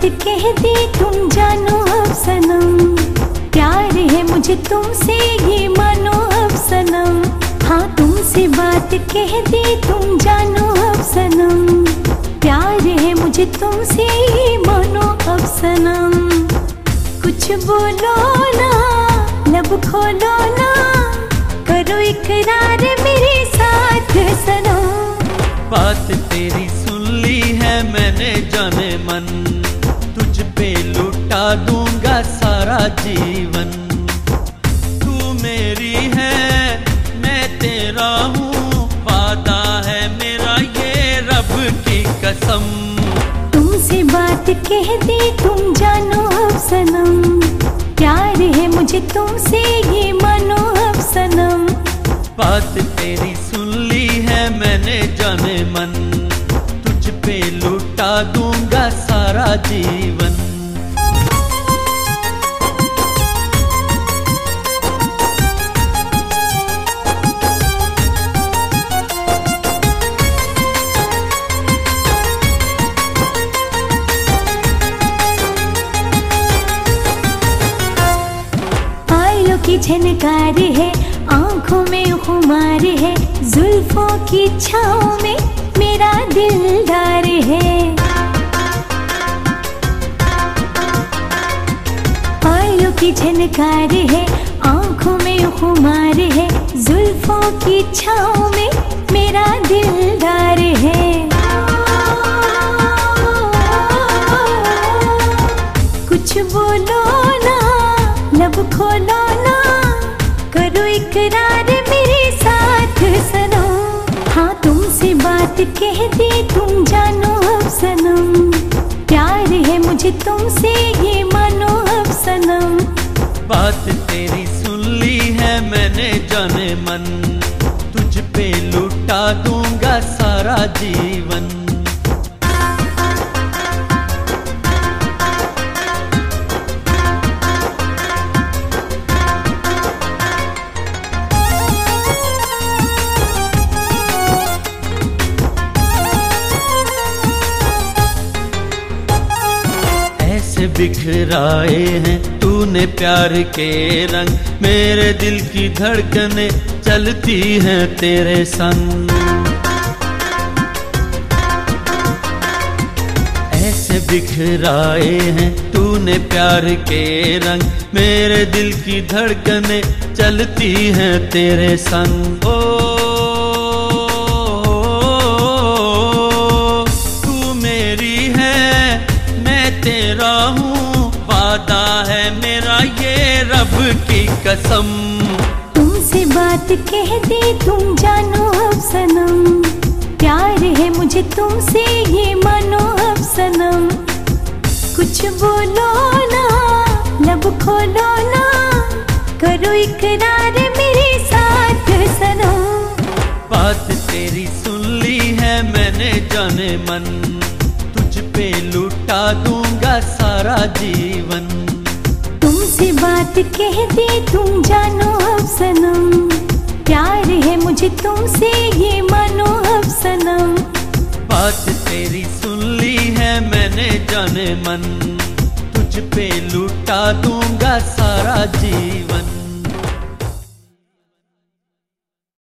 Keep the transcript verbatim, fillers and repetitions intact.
कह दी तुम जानो अब सनम, प्यार है मुझे तुमसे ये मानो अब सनम। हाँ तुमसे बात कह दी तुम जानो अब सनम, प्यार है मुझे तुमसे ये मानो अब सनम। कुछ बोलो ना, लब खोलो ना, करो इकरार मेरे साथ सनम। बात तेरी सुन ली है मैंने जाने मन, तुझ पे लुटा दूंगा सारा जीवन। तू मेरी है मैं तेरा हूँ, वादा है मेरा ये रब की कसम। तुमसे बात कह दी तुम जानो अब सनम, प्यार है मुझे तुमसे ये मानो अब सनम। बात तेरी सुन ली है मैंने जाने मन, तुझ पे लुटा दूंगा सारा जीवन। आयों की झनकार है, आंखों में खुमार है, जुल्फों की छाँव में मेरा दिलदार है। आयों की झनकार है, आंखों में खुमार है, जुल्फों की छाँव में मेरा दिलदार है। कुछ बोलो ना, लब खोलो ना, करो इकरार मेरे साथ सनम। हाँ तुमसे बात कह दी तुम जानो अब सनम, प्यार है मुझे तुमसे ये मानो अब सनम। बात तेरी सुन ली है मैंने जाने मन, तुझ पे लुटा दूंगा सारा जीवन। ऐसे बिखराए हैं तूने प्यार के रंग, मेरे दिल की धड़कनें चलती हैं तेरे संग। ऐसे बिखराए हैं तूने प्यार के रंग, मेरे दिल की धड़कनें चलती हैं तेरे संग। ओ तू मेरी है मैं तेरा हूँ, वादा है मेरा ये रब की कसम। तुमसे बात कह दी तुम जानो अब सनम, प्यार है मुझे तुमसे ये मानो अब सनम। कुछ बोलो ना, लब खोलो ना, करो इकरार मेरे साथ सनम। बात तेरी सुन ली है मैंने जाने मन, तुझ पे लुटा दूंगा सारा जीवन। तुमसे बात कह दी तुम जानो अब सनम, प्यार है मुझे तुमसे ये मानो अब सनम। बात तेरी सुन ली है मैंने जाने मन, तुझ पे लुटा दूंगा सारा जीवन।